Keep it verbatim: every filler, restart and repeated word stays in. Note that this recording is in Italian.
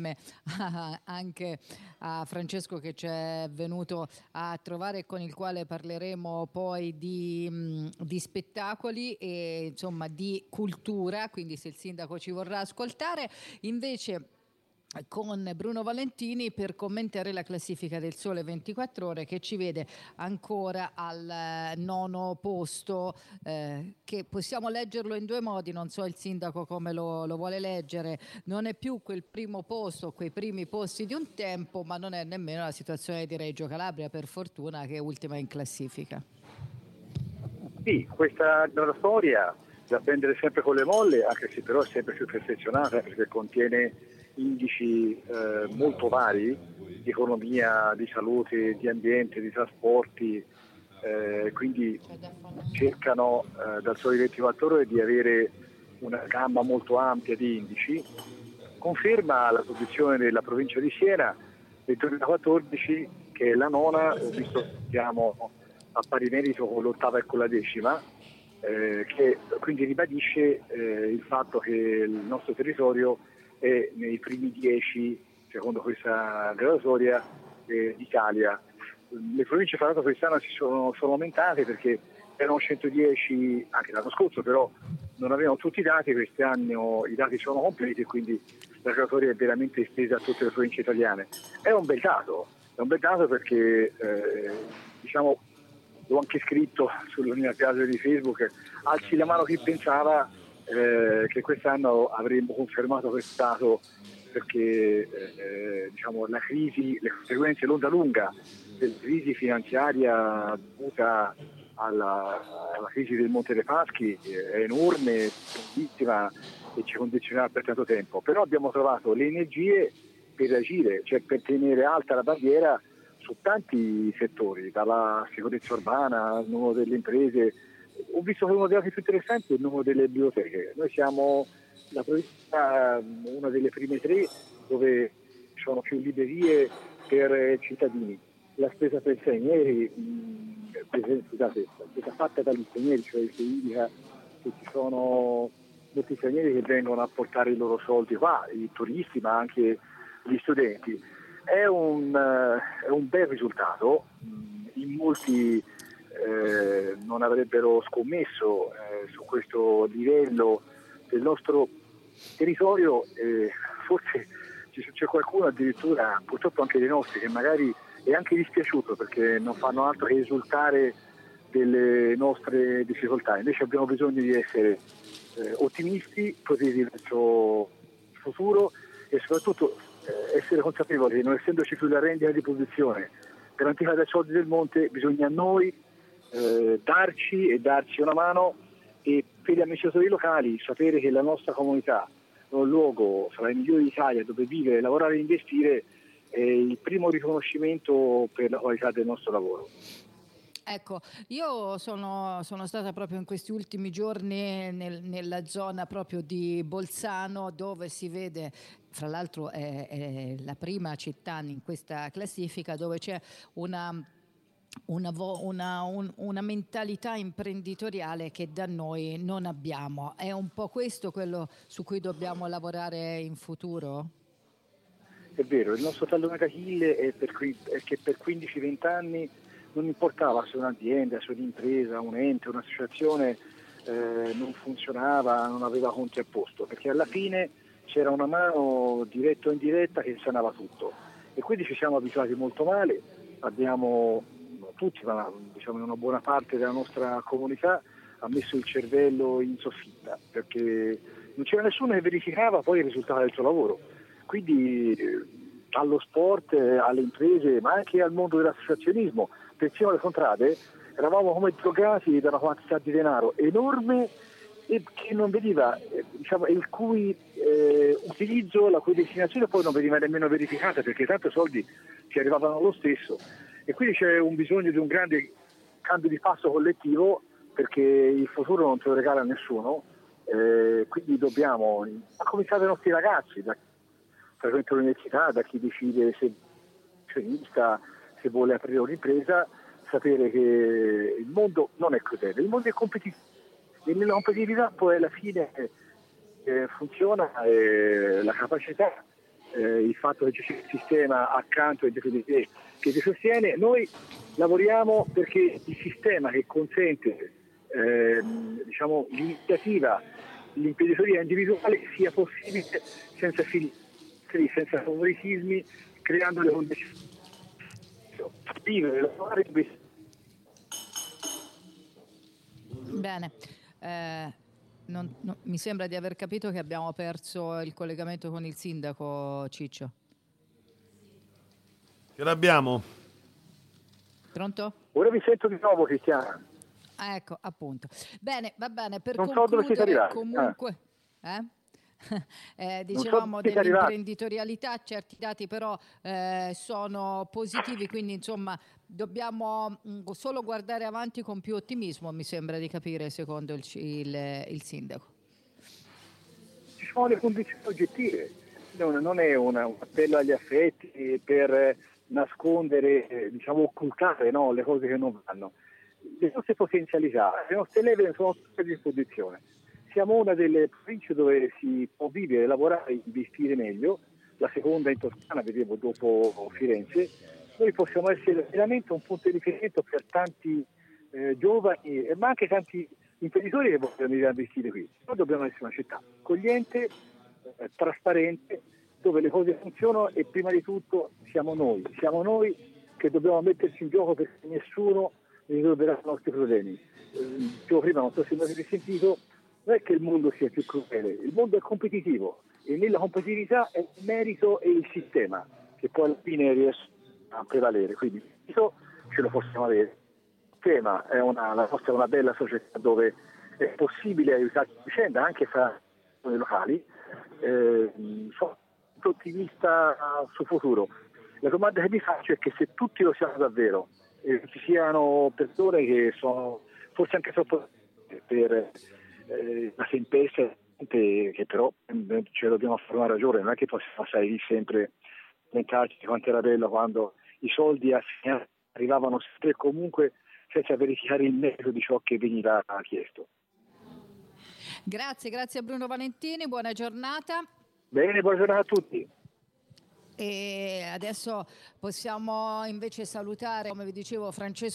insieme a, anche a Francesco che ci è venuto a trovare e con il quale parleremo poi di, mh, di spettacoli e insomma di cultura, quindi se il sindaco ci vorrà ascoltare. Invece con Bruno Valentini per commentare la classifica del Sole ventiquattro Ore che ci vede ancora al nono posto, eh, che possiamo leggerlo in due modi, non so il sindaco come lo, lo vuole leggere, non è più quel primo posto, quei primi posti di un tempo, ma non è nemmeno la situazione di Reggio Calabria, per fortuna, che è ultima in classifica. Sì, questa nuova storia da prendere sempre con le molle, anche se però è sempre più perfezionata perché contiene indici eh, molto vari di economia, di salute, di ambiente, di trasporti, eh, quindi cercano eh, dal Sole ventiquattro Ore di avere una gamma molto ampia di indici. Conferma la posizione della provincia di Siena nel duemilaquattordici, che è la nona, ho visto che siamo a pari merito con l'ottava e con la decima, eh, che quindi ribadisce eh, il fatto che il nostro territorio è nei primi dieci, secondo questa graduatoria, eh, d'Italia. Le province fra l'altro quest'anno si sono, sono aumentate perché erano centodieci anche l'anno scorso, però non avevano tutti i dati, quest'anno i dati sono completi e quindi la graduatoria è veramente estesa a tutte le province italiane. È un bel dato, è un bel dato perché eh, diciamo, l'ho anche scritto sulla mia pagina di Facebook, alzi la mano chi pensava eh, che quest'anno avremmo confermato questo dato, perché eh, diciamo, la crisi, le conseguenze, l'onda lunga della crisi finanziaria dovuta alla, alla crisi del Monte dei Paschi è enorme, grandissima e ci condizionerà per tanto tempo, però abbiamo trovato le energie per agire, cioè per tenere alta la bandiera su tanti settori, dalla sicurezza urbana al numero delle imprese. Ho visto che uno dei dati più interessanti è il numero delle biblioteche. Noi siamo la provincia, una delle prime tre dove ci sono più librerie per cittadini. La spesa per stranieri, scusate, la spesa fatta dagli stranieri, cioè il che indica che ci sono molti stranieri che vengono a portare i loro soldi qua, i turisti ma anche gli studenti. È un, uh, è un bel risultato, in molti eh, non avrebbero scommesso eh, su questo livello del nostro territorio, eh, forse c'è qualcuno addirittura, purtroppo anche dei nostri, che magari è anche dispiaciuto perché non fanno altro che esultare delle nostre difficoltà. Invece abbiamo bisogno di essere eh, ottimisti, positivi verso il futuro e soprattutto essere consapevoli che non essendoci più la rendita di posizione garantita dai soldi del monte, bisogna noi eh, darci e darci una mano, e per gli amministratori locali sapere che la nostra comunità è un luogo fra i migliori d'Italia dove vivere, lavorare e investire è il primo riconoscimento per la qualità del nostro lavoro. Ecco, io sono, sono stata proprio in questi ultimi giorni nel, nella zona proprio di Bolzano, dove si vede, fra l'altro è, è la prima città in questa classifica, dove c'è una, una, una, un, una mentalità imprenditoriale che da noi non abbiamo. È un po' questo quello su cui dobbiamo lavorare in futuro? È vero, il nostro tallone d'Achille è, per, è che per quindici venti anni non importava se un'azienda, se un'impresa, un ente, un'associazione eh, non funzionava, non aveva conti a posto, perché alla fine c'era una mano diretta o indiretta che sanava tutto. E quindi ci siamo abituati molto male, abbiamo tutti, ma diciamo una buona parte della nostra comunità ha messo il cervello in soffitta, perché non c'era nessuno che verificava poi il risultato del suo lavoro. Quindi eh, allo sport, eh, alle imprese, ma anche al mondo dell'associazionismo, persino alle contrade, eravamo come drogati da una quantità di denaro enorme e che non veniva, eh, diciamo, il cui eh, utilizzo, la cui destinazione poi non veniva nemmeno verificata, perché tanti soldi ci arrivavano lo stesso. E quindi c'è un bisogno di un grande cambio di passo collettivo, perché il futuro non ce lo regala nessuno, eh, quindi dobbiamo, a cominciare dai nostri ragazzi, da chi frequenta l'università, da chi decide se professionista, se vuole aprire un'impresa, sapere che il mondo non è crudele, il mondo è competitivo e nella competitività poi alla fine eh, funziona eh, la capacità eh, il fatto che ci sia un sistema accanto che ti, che ti sostiene. Noi lavoriamo perché il sistema che consente eh, diciamo, l'iniziativa, l'imprenditoria individuale sia possibile senza filtri, senza favoritismi, creando le condizioni vivere, lavorare. Bene, eh, non, no, mi sembra di aver capito che abbiamo perso il collegamento con il sindaco, Ciccio. Ce l'abbiamo. Pronto? Ora vi sento di nuovo, Cristiana. Ah, ecco, appunto. Bene, va bene, per non so dove siete concludere arrivati. comunque... Eh? Eh, Non so dicevamo dove siete arrivati. dell'imprenditorialità, certi dati però eh, sono positivi, quindi insomma dobbiamo mh, solo guardare avanti con più ottimismo, mi sembra di capire, secondo il, il, il sindaco. Ci sono le condizioni oggettive, non, non è una, un appello agli affetti per nascondere, eh, diciamo occultare, no, le cose che non vanno. Le nostre potenzialità, le nostre leve sono tutte a disposizione. Siamo una delle province dove si può vivere, lavorare e investire meglio, la seconda in Toscana, vedevo dopo Firenze. Noi possiamo essere veramente un punto di riferimento per tanti eh, giovani, ma anche tanti imprenditori che vogliono venire a investire qui. Noi dobbiamo essere una città accogliente, eh, trasparente, dove le cose funzionano e prima di tutto siamo noi, siamo noi che dobbiamo metterci in gioco perché nessuno risolverà i nostri problemi. Eh, dicevo prima, non so se mi avete sentito, non è che il mondo sia più crudele, il mondo è competitivo e nella competitività è il merito e il sistema che poi alla fine riesce a prevalere, quindi questo ce lo possiamo avere. Il tema è una, la nostra è una bella società dove è possibile aiutarci a vicenda anche fra i locali. Eh, sono ottimista sul futuro. La domanda che vi faccio è che se tutti lo siamo davvero e ci siano persone che sono forse anche troppo per eh, la tempesta, che però eh, ce dobbiamo fare una ragione, non è che possiamo stare lì sempre lamentarci di quanto era bello quando i soldi arrivavano sempre e comunque senza verificare il merito di ciò che veniva chiesto. Grazie, grazie a Bruno Valentini, buona giornata. Bene, buona giornata a tutti. E adesso possiamo invece salutare, come vi dicevo, Francesco